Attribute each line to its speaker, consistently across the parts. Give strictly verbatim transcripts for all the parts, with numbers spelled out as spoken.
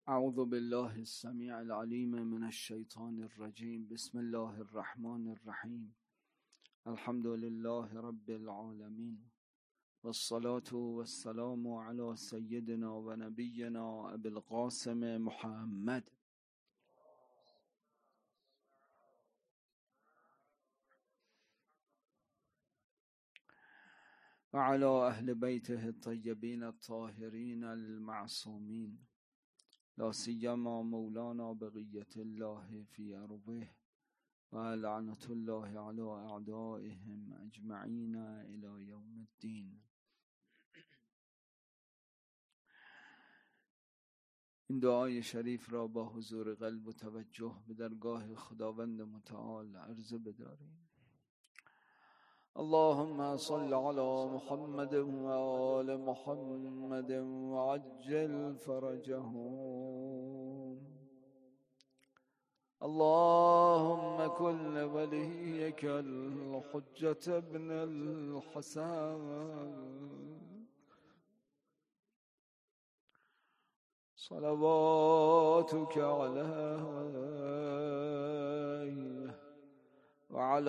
Speaker 1: اعوذ بالله السمیع العلیم من الشیطان الرجیم. بسم الله الرحمن الرحیم. الحمد لله رب العالمین والصلاة والسلام على سیدنا و نبینا ابی القاسم محمد و على اهل بیته الطیبین الطاهرین المعصومین، لا سیما مولانا بقیة الله فی ارضه و لعنة الله علی اعدائهم اجمعین الی یوم الدین. این دعای شریف را با حضور قلب و توجه به درگاه خداوند متعال عرضه بداریم. اللهم صل على محمد و آل محمد وعجل فرجهم. اللهم كن وليك الحجة ابن الحسن صلواتك عليه وعلى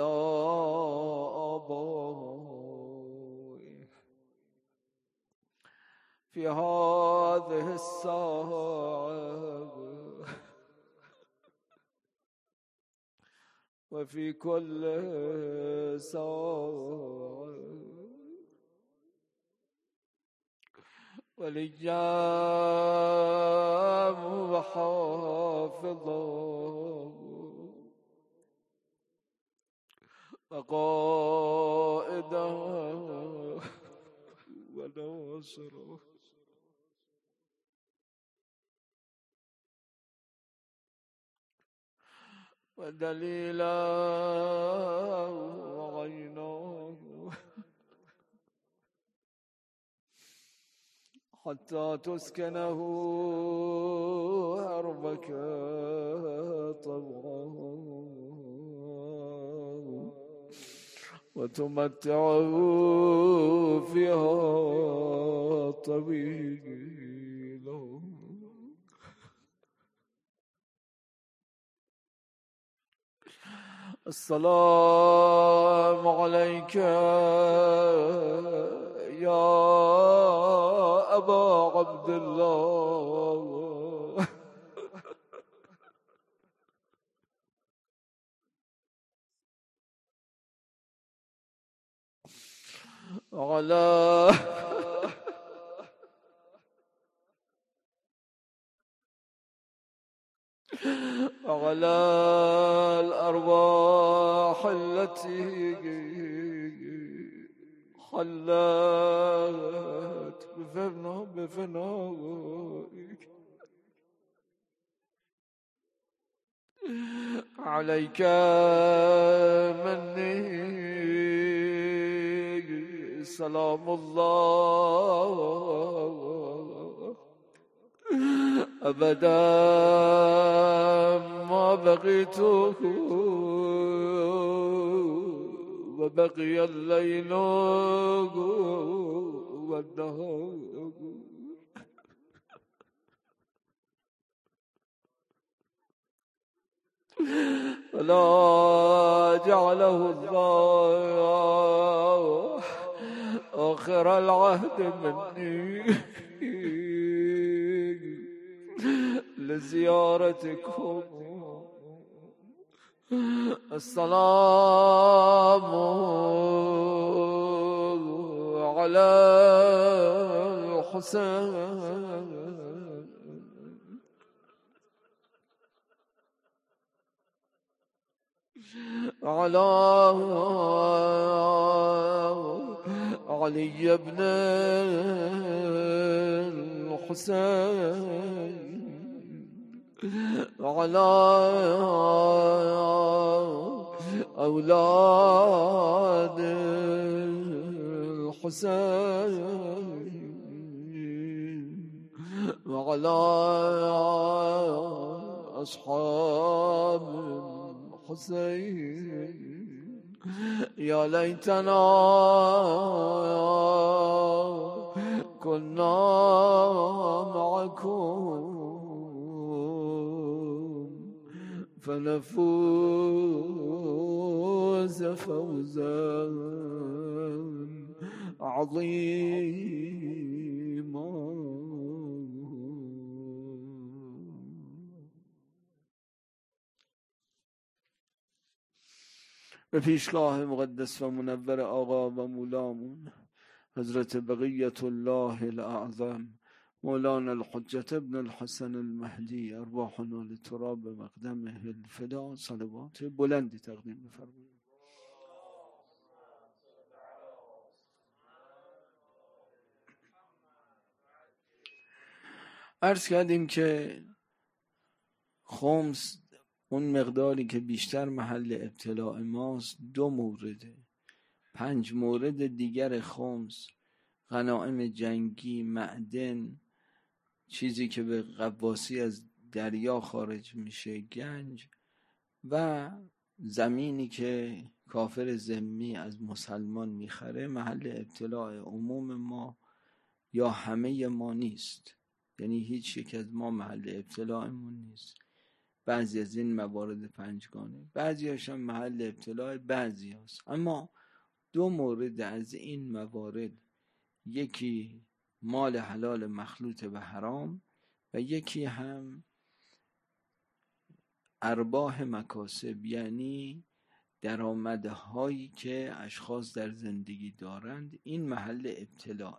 Speaker 1: آبائه في هذه الساعة وفي كل ساعة، وليا وحافظا وقائدا وناصرا ودليلا وعينا حتى تسكنه أرضك طوعا وتمتعه فيها طويلا. السلام عليك يا أبا عبد الله وعلى وعلى الأرواح التي خلت بفنا بفنائك عليك مني سلام الله أبدا ما بقيت وبقي الليل والنهار ولا جعله الله آخر العهد مني لزيارتكم. السلام على الحسين على علي بن الحسين وعلى أولاد الحسين وعلى أصحاب الحسين. يا ليتنا كنا معكم فنفوز فوزا عظيما. به پیشگاه مقدس و منور آقا و مولامون حضرت بقیت الله الاعظم مولانا الحجة ابن الحسن المهدی ارواحنا لتراب مقدمه الفدا صلوات بلندی تقدیم بفرمایید. عرض کردیم که خمس اون مقداری که بیشتر محل ابتلاع ماست دو مورده. پنج مورد دیگر خمس، غنایم جنگی، معدن، چیزی که به غواصی از دریا خارج میشه، گنج، و زمینی که کافر ذمی از مسلمان میخره، محل ابتلاع عموم ما یا همه ما نیست. یعنی هیچ یک از ما محل ابتلاعمون نیست. بعضی از این موارد پنجگانه، بعضی هاشم محل ابتلاع بعضی هست. اما دو مورد از این موارد، یکی مال حلال مخلوط به حرام و یکی هم ارباح مکاسب، یعنی درآمدهایی که اشخاص در زندگی دارند، این محل ابتلاع.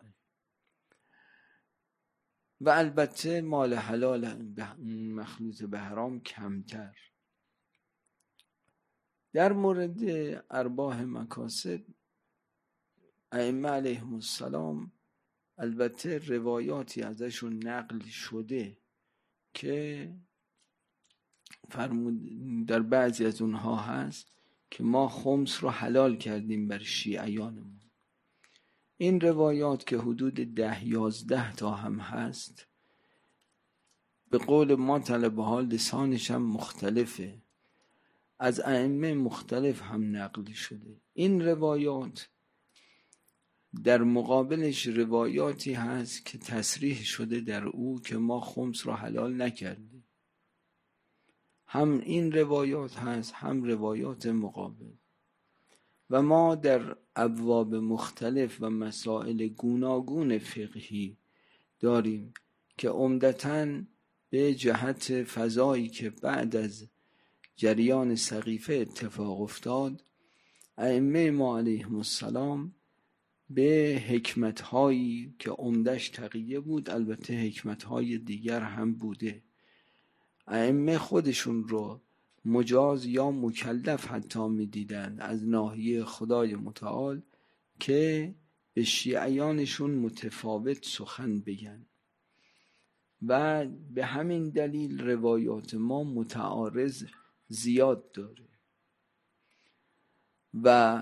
Speaker 1: و البته مال حلال مخلوط به حرام کمتر. در مورد ارباح مکاسب ائمه علیهم السلام البته روایاتی ازشون نقل شده که فرمود در بعضی از اونها هست که ما خمس رو حلال کردیم بر شیعیانمون. این روایات که حدود ده یازده تا هم هست، به قول ما طلبه ها لسانش هم مختلفه، از ائمه مختلف هم نقل شده. این روایات در مقابلش روایاتی هست که تصریح شده در او که ما خمس را حلال نکردیم. هم این روایات هست هم روایات مقابل. و ما در ابواب مختلف و مسائل گوناگون فقهی داریم که عمدتاً به جهت فضایی که بعد از جریان سقیفه اتفاق افتاد، ائمه ما علیهم السلام به حکمت‌هایی که عمدش تقیه بود، البته حکمت‌های دیگر هم بوده، ائمه خودشون رو مجاز یا مکلف حتی می‌دیدند از ناحیه خدای متعال که به شیعیانشون متفاوت سخن بگن. و به همین دلیل روایات ما متعارض زیاد داره و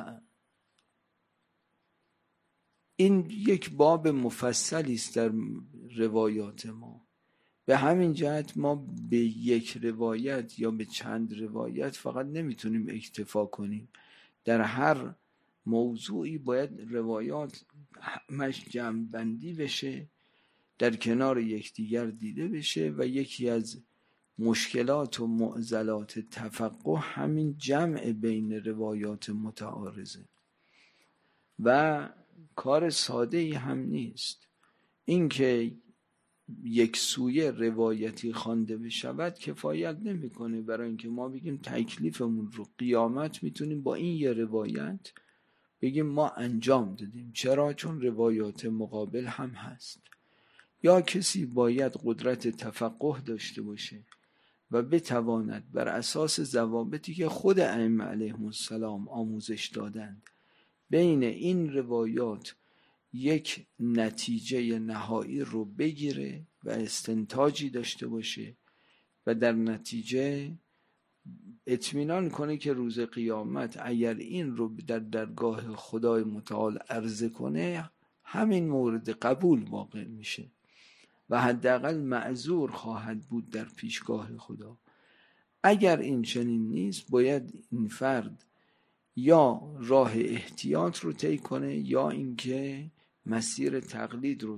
Speaker 1: این یک باب مفصلی است در روایات ما. به همین جهت ما به یک روایت یا به چند روایت فقط نمیتونیم اکتفا کنیم. در هر موضوعی باید روایات همش جمع بندی بشه، در کنار یکدیگر دیده بشه و یکی از مشکلات و معضلات تفقه همین جمع بین روایات متعارضه و کار ساده ای هم نیست. اینکه یک سویه روایتی خوانده بشود کفایت نمیکنه برای اینکه ما بگیم تکلیفمون رو قیامت میتونیم با این یه روایت بگیم ما انجام دادیم. چرا؟ چون روایات مقابل هم هست. یا کسی باید قدرت تفقه داشته باشه و بتواند بر اساس ضوابطی که خود ائمه علیهم السلام آموزش دادند بین این روایات یک نتیجه نهایی رو بگیره و استنتاجی داشته باشه و در نتیجه اطمینان کنه که روز قیامت اگر این رو در درگاه خدای متعال عرضه کنه همین مورد قبول واقع میشه و حداقل معذور خواهد بود در پیشگاه خدا. اگر این چنین نیست باید این فرد یا راه احتیاط رو طی کنه یا اینکه مسیر تقلید رو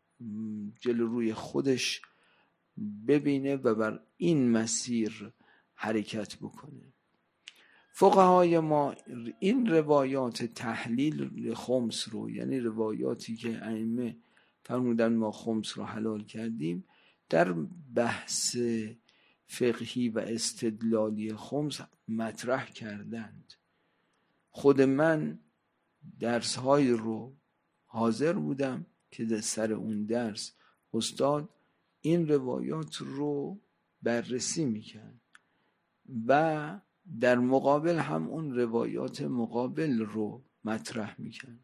Speaker 1: جلو روی خودش ببینه و بر این مسیر حرکت بکنه. فقهای ما این روایات تحلیل خمس رو، یعنی روایاتی که ائمه فرمودن ما خمس رو حلال کردیم، در بحث فقهی و استدلالی خمس مطرح کردند. خود من درس های رو حاضر بودم که در سر اون درس استاد این روایات رو بررسی میکرد و در مقابل هم اون روایات مقابل رو مطرح میکرد.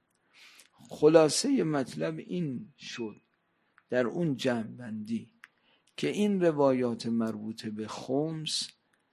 Speaker 1: خلاصه مطلب این شد در اون جمع بندی که این روایات مربوط به خمس،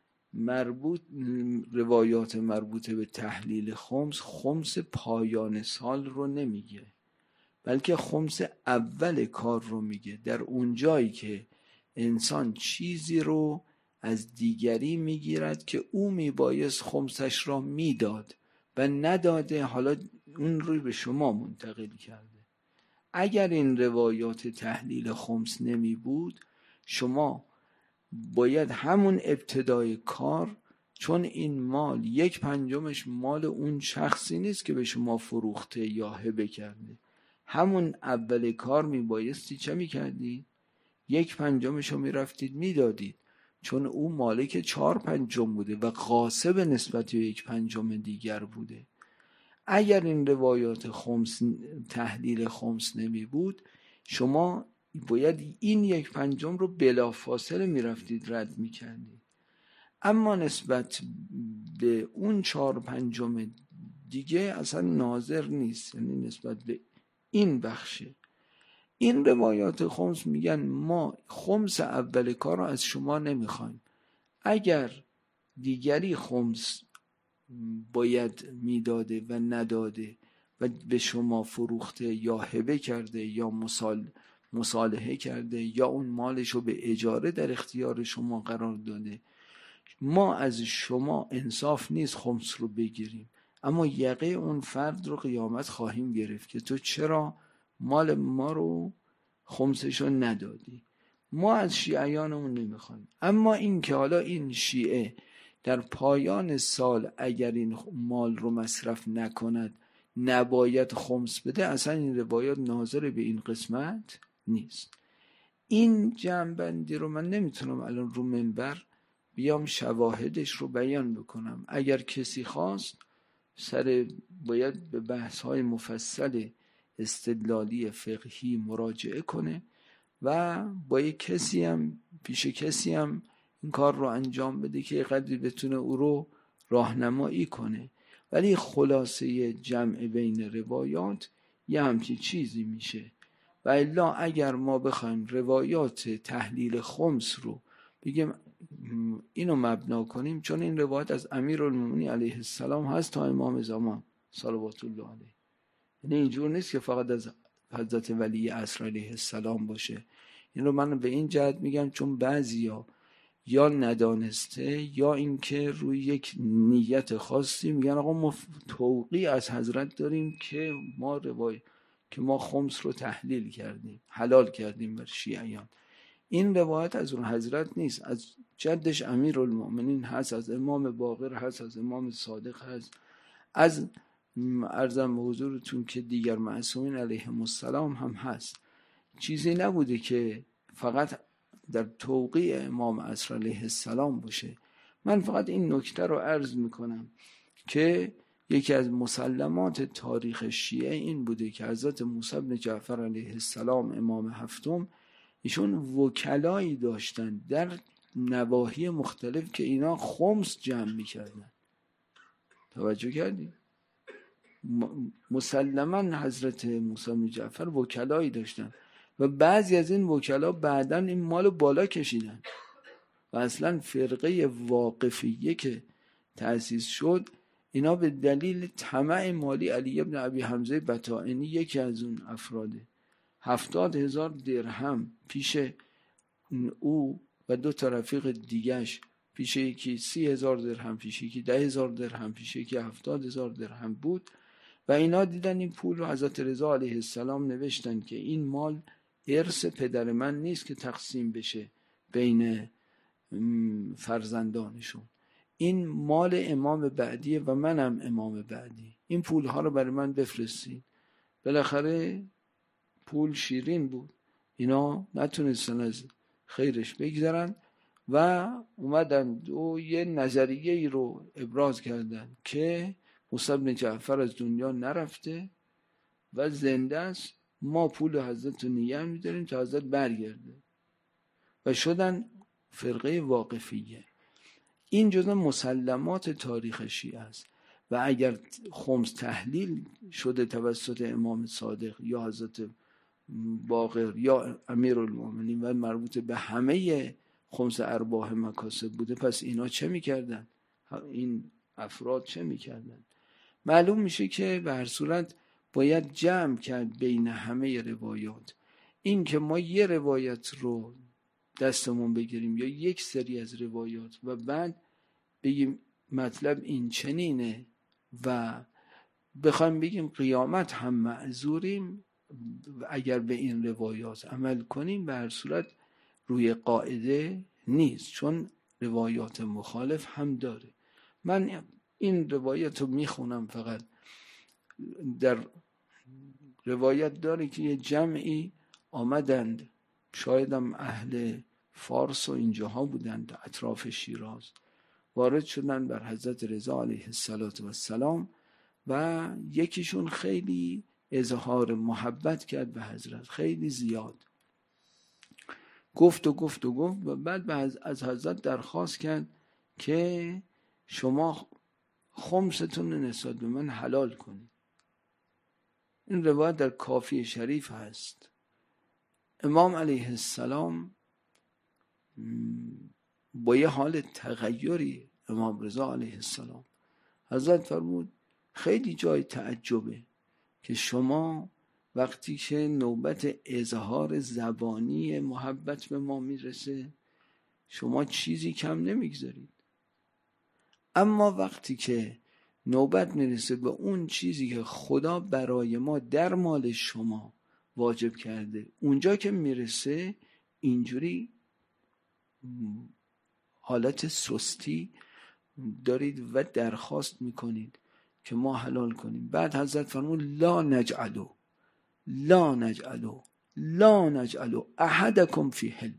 Speaker 1: مربوط روایات مربوط به تحلیل خمس، خمس پایان سال رو نمیگه، بلکه خمس اول کار رو میگه. در اون جایی که انسان چیزی رو از دیگری میگیرد که او میبایست خمسش را میداد و نداده، حالا اون رو به شما منتقل کرده. اگر این روایات تحلیل خمس نمی بود، شما باید همون ابتدای کار، چون این مال یک پنجمش مال اون شخصی نیست که به شما فروخته یا هبه کرده، همون اول کار می بایستی چه می کردید؟ یک پنجمش رو می رفتید می دادید، چون او مالک چهار پنجم بوده و غاصب نسبت به یک پنجم دیگر بوده. اگر این روایات خمس تحلیل خمس نمی بود، شما باید این یک پنجم رو بلافاصله می رفتید رد می کردید. اما نسبت به اون چهار پنجم دیگه اصلا ناظر نیست، یعنی نسبت به این بخشه. این روایات خمس میگن ما خمس اول کار رو از شما نمیخوایم. اگر دیگری خمس باید میداده و نداده و به شما فروخته یا هبه کرده یا مسال مصالحه کرده یا اون مالش رو به اجاره در اختیار شما قرار داده، ما از شما انصاف نیست خمس رو بگیریم، اما یقه اون فرد رو قیامت خواهیم گرفت که تو چرا مال ما رو خمسش رو ندادی. ما از شیعیانمون نمیخوایم. اما این که حالا این شیعه در پایان سال اگر این مال رو مصرف نکند نباید خمس بده، اصلا این روایات ناظر به این قسمت نیست. این جمع‌بندی رو من نمیتونم الان رو منبر بیام شواهدش رو بیان بکنم. اگر کسی خواست سر باید به بحث‌های مفصل استدلالی فقهی مراجعه کنه و با یک کسی هم پیش کسی هم این کار رو انجام بده که قدری بتونه او رو راهنمایی کنه. ولی خلاصه جمع بین روایات یه همچین چیزی میشه. و الا اگر ما بخوایم روایات تحلیل خمس رو بگیم اینو مبنا کنیم، چون این روایت از امیرالمومنین علیه السلام هست تا امام زمان صلوات الله علیه، یعنی اینجور نیست که فقط از حضرت ولی عصر علیه السلام باشه. این رو من به این جهت میگم چون بعضیا یا ندانسته یا اینکه روی یک نیت خاصی میگن آقا ما توقیع از حضرت داریم که ما روایت که ما خمس رو تحلیل کردیم، حلال کردیم بر شیعیان. این روایت از اون حضرت نیست، از جدش امیرالمومنین هست، از امام باقر هست، از امام صادق هست، از عرضم به حضورتون که دیگر معصومین علیهم السلام هم هست. چیزی نبوده که فقط در توقیع امام عصر علیه السلام باشه. من فقط این نکته رو عرض میکنم که یکی از مسلمات تاریخ شیعه این بوده که حضرت موسی بن جعفر علیه السلام امام هفتم ایشون وکلایی داشتن در نواحی مختلف که اینا خمس جمع میکردن. توجه کردید؟ مسلما حضرت موسی بن جعفر وکلایی داشتن و بعضی از این وکلا بعداً این مالو بالا کشیدن و اصلا فرقه واقفیه که تأسیس شد اینا به دلیل طمع مالی علی ابن ابی حمزه بطائنی یکی از اون افراده هفتاد هزار درهم پیش او و دو تا رفیق دیگش، پیش یکی سی هزار درهم، پیش یکی ده هزار درهم، پیش یکی هفتاد هزار درهم بود و اینا دیدن این پول رو حضرت رضا علیه السلام نوشتن که این مال ارث پدر من نیست که تقسیم بشه بین فرزندانشون. این مال امام بعدیه و منم امام بعدی. این پول ها رو برای من بفرستین. بالاخره پول شیرین بود، اینا نتونستن از خیرش بگذرن و اومدن و یه نظریه ای رو ابراز کردن که موسی بن جعفر از دنیا نرفته و زنده است، ما پول حضرت رو نگه می‌داریم تا حضرت برگرده و شدن فرقه واقفیه. این جزء مسلمات تاریخ شیعه است و اگر خمس تحلیل شده توسط امام صادق یا حضرت باقر یا امیرالمومنین و مربوط به همه خمس ارباح مکاسب بوده، پس اینا چه میکردن؟ این افراد چه میکردن؟ معلوم میشه که به هر صورت باید جمع کرد بین همه روایات. این که ما یه روایت رو دستمون بگیریم یا یک سری از روایات و بعد بگیم مطلب این چنینه و بخوایم بگیم قیامت هم معذوریم اگر به این روایات عمل کنیم، به هر صورت روی قاعده نیست، چون روایات مخالف هم داره. من این روایت رو میخونم، فقط در روایت داره که یه جمعی آمدند، شایدم اهل فارس و اینجاها بودند، اطراف شیراز، وارد شدن بر حضرت رضا علیه السلام و یکیشون خیلی اظهار محبت کرد به حضرت، خیلی زیاد گفت و گفت و گفت و بعد از حضرت درخواست کرد که شما خمستون نسبت به من حلال کنید. این روایت در کافی شریف هست. امام علیه السلام با یه حال تغییری، امام رضا علیه السلام، حضرت فرمود خیلی جای تعجبه که شما وقتی که نوبت اظهار زبانی محبت به ما میرسه شما چیزی کم نمیگذارید، اما وقتی که نوبت میرسه به اون چیزی که خدا برای ما در مال شما واجب کرده، اونجا که میرسه اینجوری حالت سستی دارید و درخواست میکنید که ما حلال کنیم. بعد حضرت فرمود لا نجعلو لا نجعلو لا نجعلو احدکم فی حل.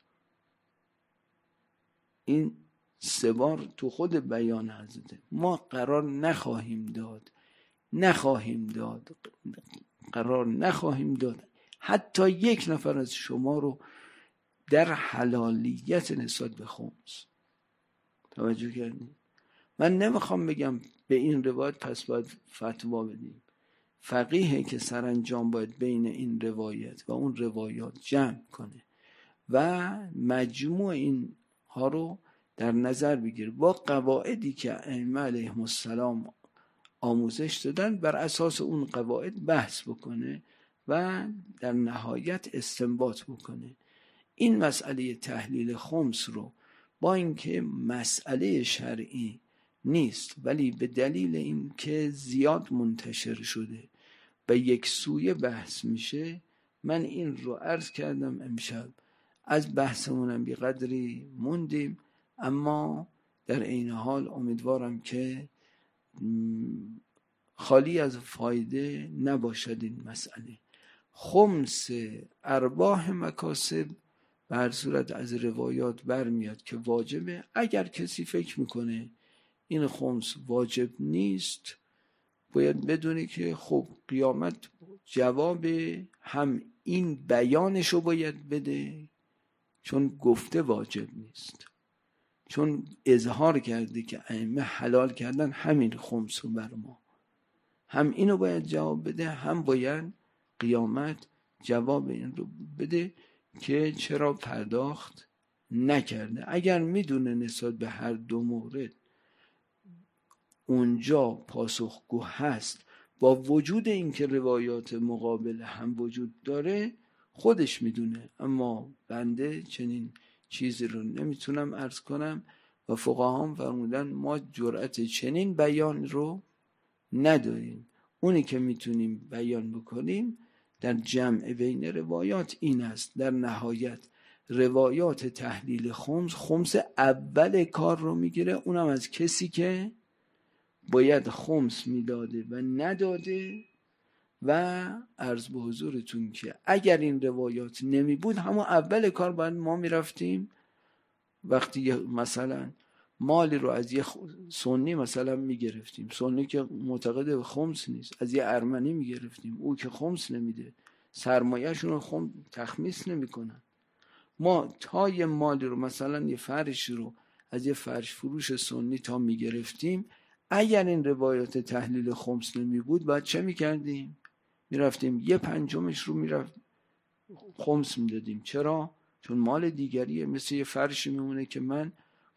Speaker 1: این سه بار تو خود بیان حضرت، ما قرار نخواهیم داد نخواهیم داد قرار نخواهیم داد حتی یک نفر از شما رو در حلالیت نسبت به خمس. توجه کردید؟ من نمیخوام بگم به این روایت پس باید فتوا بدیم. فقیه که سرانجام باید بین این روایت و اون روایات جمع کنه و مجموع این ها رو در نظر بگیره با قواعدی که ائمه علیهم السلام آموزش دادن، بر اساس اون قواعد بحث بکنه و در نهایت استنباط بکنه. این مسئله تحلیل خمس رو با اینکه مسئله شرعی نیست ولی به دلیل اینکه زیاد منتشر شده و یک سویه بحث میشه، من این رو عرض کردم امشب. از بحثمونم بی قدری موندیم، اما در این حال امیدوارم که خالی از فایده نباشد این مسئله. خمس ارباح مکاسب به هر صورت از روایات برمیاد که واجبه. اگر کسی فکر میکنه این خمس واجب نیست، باید بدونی که خب قیامت جواب هم این بیانشو باید بده، چون گفته واجب نیست، چون اظهار کرده که ائمه حلال کردن همین خمس رو بر ما، هم اینو باید جواب بده، هم باید قیامت جواب این رو بده که چرا پرداخت نکرده. اگر میدونه نسبت به هر دو مورد اونجا پاسخگو هست، با وجود اینکه روایات مقابل هم وجود داره خودش میدونه، اما بنده چنین چیزی رو نمیتونم عرض کنم و فقهاء فرمودن ما جرأت چنین بیان رو نداریم. اونی که میتونیم بیان بکنیم در جمع بین روایات این است. در نهایت روایات تحلیل خمس، خمس اول کار رو میگیره، اونم از کسی که باید خمس میداده و نداده. و عرض به حضورتون که اگر این روایات نمی بود، همون اول کار باید ما میرفتیم وقتی مثلا مالی رو از یه سنی مثلا میگرفتیم، سنی که معتقد به خمس نیست، از یه ارمنی میگرفتیم، او که خمس نمیده، سرمایه‌شون رو خم تخمیس نمیکنن، ما تا یه مالی رو مثلا یه فرشی رو از یه فرش فروش سنی تا میگرفتیم، اگر این روایات تحلیل خمس نمی بود باید چه میکردیم؟ میرفتیم یه پنجمش رو میرفت خمس میدادیم. چرا؟ چون مال دیگریه، مثل یه فرشی میمونه که من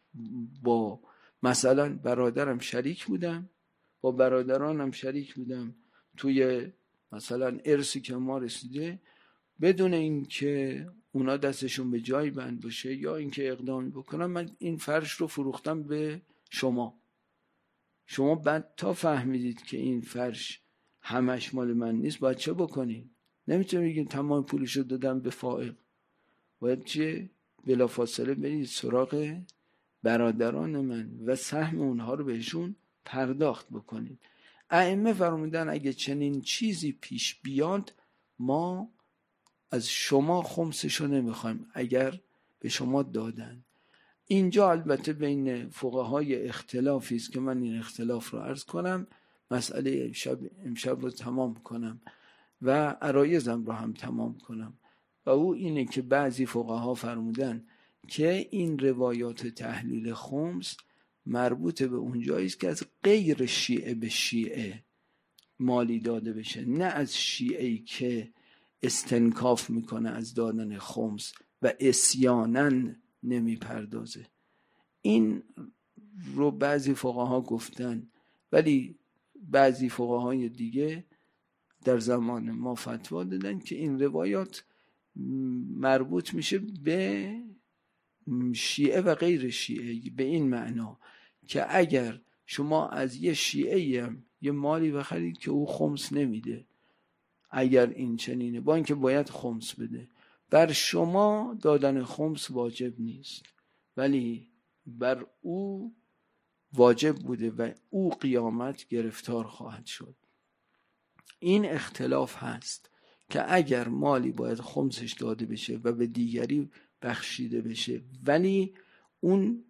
Speaker 1: با مثلا برادرم شریک بودم، با برادرانم شریک بودم توی مثلا ارثی که ما رسیده، بدون این که اونا دستشون به جای بند باشه یا اینکه اقدامی بکنم، من این فرش رو فروختم به شما. شما بعد تا فهمیدید که این فرش همش مال من نیست، باید چه بکنید؟ نمیتونید بگید تمام پولش رو دادم به فائق. باید چه؟ بلافاصله برید سراغ برادران من و سهم اونها رو بهشون پرداخت بکنید. ائمه فرمودن اگه چنین چیزی پیش بیاد، ما از شما خمسشو نمیخوایم اگر به شما دادن. اینجا البته بین فقهای اختلافی است که من این اختلاف رو عرض کنم، مسئله امشب, امشب رو تمام کنم و عرایزم رو هم تمام کنم. و او اینه که بعضی فقها فرمودن که این روایات تحلیل خمس مربوط به اونجایی است که از غیر شیعه به شیعه مالی داده بشه، نه از شیعه‌ای که استنکاف میکنه از دادن خمس و عصیاناً نمی پردازه. این رو بعضی فقها گفتن، ولی بعضی فقهای دیگه در زمان ما فتوا دادن که این روایات مربوط میشه به شیعه و غیر شیعه، به این معنا که اگر شما از یه شیعه هم یه مالی بخرید که او خمس نمیده، اگر این چنینه، با اینکه باید خمس بده، بر شما دادن خمس واجب نیست، ولی بر او واجب بوده و او قیامت گرفتار خواهد شد. این اختلاف هست که اگر مالی باید خمسش داده بشه و به دیگری بخشیده بشه، ولی اون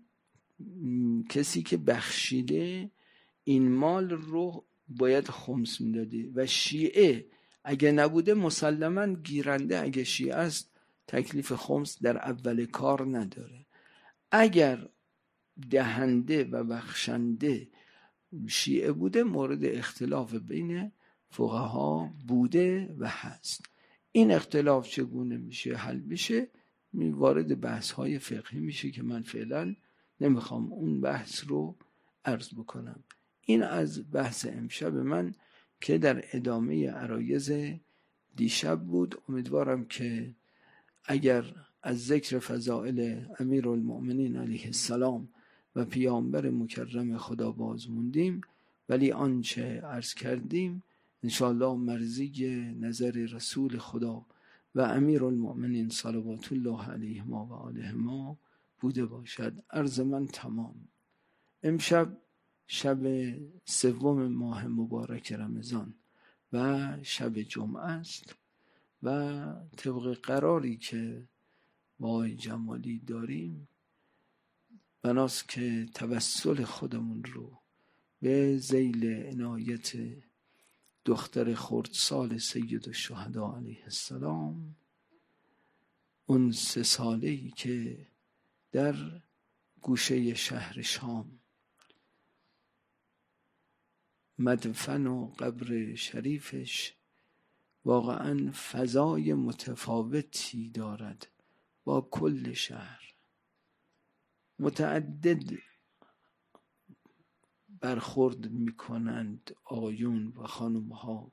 Speaker 1: کسی که بخشیده این مال رو باید خمس میداده و شیعه اگه نبوده مسلماً گیرنده اگه شیعه است تکلیف خمس در اول کار نداره. اگر دهنده و بخشنده شیعه بوده مورد اختلاف بین فقها بوده و هست. این اختلاف چگونه میشه حل بشه؟ می وارد بحث های فقهی میشه که من فعلا نمیخوام اون بحث رو عرض بکنم. این از بحث امشب من که در ادامه عرایز دیشب بود. امیدوارم که اگر از ذکر فضائل امیرالمؤمنین علیه السلام و پیامبر مکرم خدا باز موندیم، ولی آنچه عرض کردیم انشاءالله مرضی نظر رسول خدا و امیرالمؤمنین صلوات الله علیهما و آلهما بوده باشد. عرض من تمام. امشب شب سوم ماه مبارک رمضان و شب جمعه است و طبق قراری که با جمالی داریم بناست که توسل خودمون رو به ذیل عنایت دختر خردسال سید الشهدا علیه السلام، اون سه ساله‌ای که در گوشه شهر شام مدفن و قبر شریفش واقعا فضای متفاوتی دارد با کل شهر. متعدد برخورد میکنند آقایون و خانمها.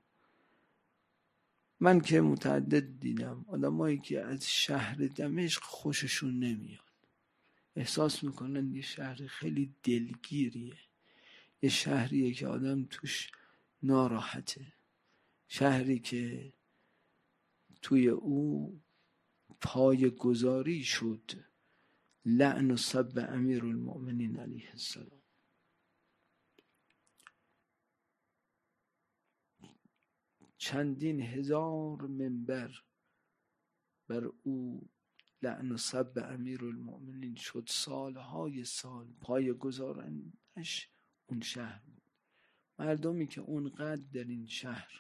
Speaker 1: من که متعدد دیدم آدمایی که از شهر دمشق خوششون نمیاد، احساس میکنن یه شهر خیلی دلگیریه، یه شهریه که آدم توش ناراحته، شهری که توی او پای گذاری شد لعن و سب امیر المؤمنین علیه السلام. چندین هزار منبر بر او لعن و سب امیر المؤمنین شد، سالهای سال پای گذارنش اون شهر بود. مردمی که اونقدر در این شهر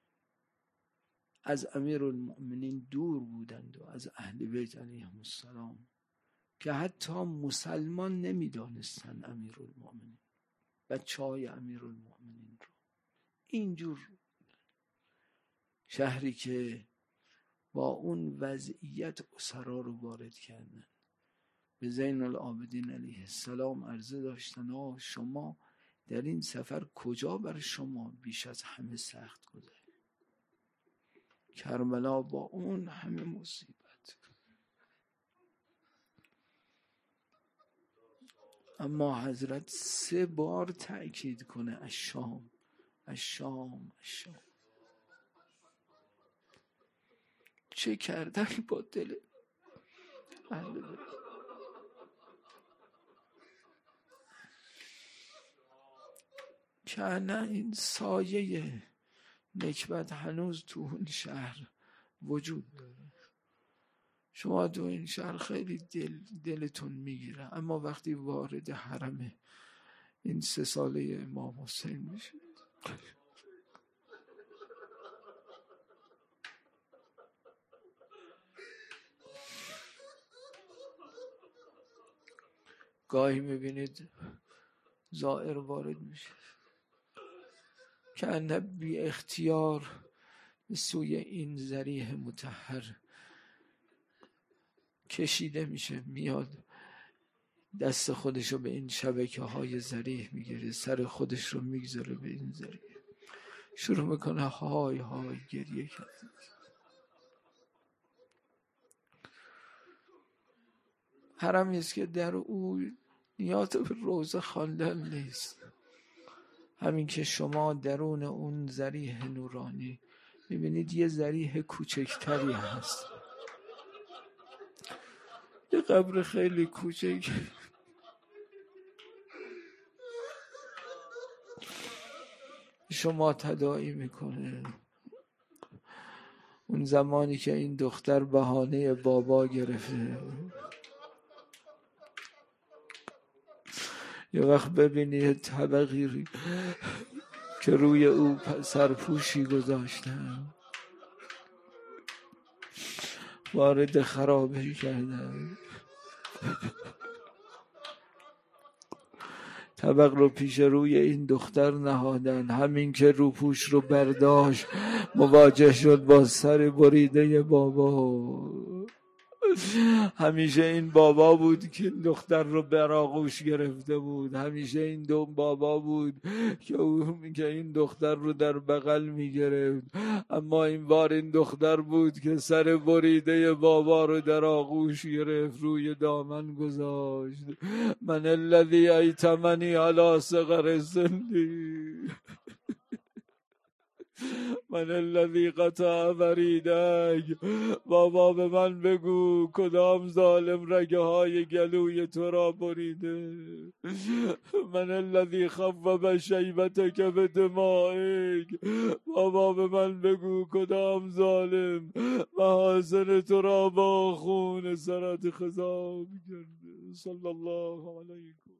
Speaker 1: از امیر المؤمنین دور بودند و از اهل بیت علیهم السلام که حتی مسلمان نمیدانستند امیر المؤمنین، بچه های امیر المؤمنین رو. اینجور شهری که با اون وضعیت اسرا رو وارد کردن، به زین العابدین علیه السلام عرضه داشتن آه شما در این سفر کجا بر شما بیش از همه سخت گذشت؟ کربلا با اون همه مصیبت. اما حضرت سه بار تأکید کنه الشام الشام الشام. چه کردن با دل اهل بیت؟ که نه این سایه نکبت هنوز تو اون شهر وجود داره. شما تو این شهر خیلی دل دلتون میگیره، اما وقتی وارد حرم این سه ساله امام حسین میشید گاهی میبینید زائر وارد میشه که انه بی اختیار به سوی این ذریح مطهر کشیده میشه، میاد دست خودشو به این شبکه های ذریح میگیره، سر خودش رو میگذاره به این ذریح، شروع میکنه های های گریه کرد. حرمی است که در او نیات به روزه خواندن نیست. همین که شما درون اون ذریح نورانی میبینید یه ذریح کوچکتری هست، یه قبر خیلی کوچک، شما تداعی میکنه اون زمانی که این دختر بهانه بابا گرفته. یه وقت ببینی طبقی که روی او سرپوشی گذاشتن، وارد خرابه کردن، طبق رو پیش روی این دختر نهادن. همین که روپوش رو برداشت مواجه شد با سر بریده بابا. همیشه این بابا بود که دختر رو بر آغوش گرفته بود، همیشه این دو بابا بود که او که این دختر رو در بغل می گرفت، اما این بار این دختر بود که سر بریده بابا رو در آغوش گرفت، روی دامن گذاشت. من الذی ایتمنی علی صغر سنی، من الذی قطع وریدک. بابا به من بگو کدام ظالم رگه های گلوی تو را بریده؟ من الذی خفف شیبتک بدمائک. بابا به من بگو کدام ظالم محاسن تو را با خون سرت خضاب کرده؟ صلی الله علیکم.